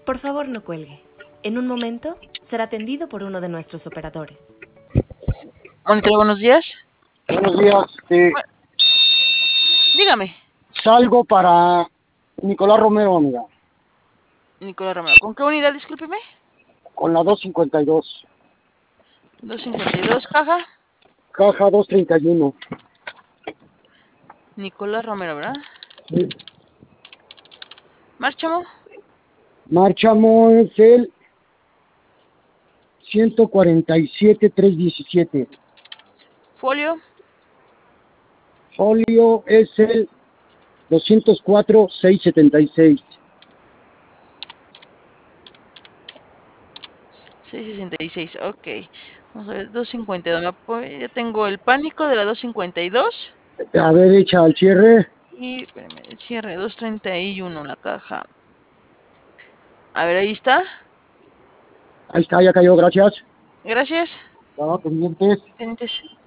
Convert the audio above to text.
Por favor, no cuelgue. En un momento será atendido por uno de nuestros operadores. Monitor, buenos días. Buenos días. Dígame, Salgo para Nicolás Romero, amiga, Nicolás Romero. ¿Con qué unidad, discúlpeme? con la 252. 252, caja. Caja 231. Nicolás Romero, ¿verdad? Sí. Márchamo. Márchamo es el 147-317. Folio. Folio es el 204-676. 666, ok. Vamos a ver, 252. Ya tengo el pánico de la 252. A ver, echa al cierre. Y, espérame, el cierre, 231, la caja. A ver, ahí está. Ahí está, ya cayó, gracias. Gracias. Estaba pendientes. Pendientes.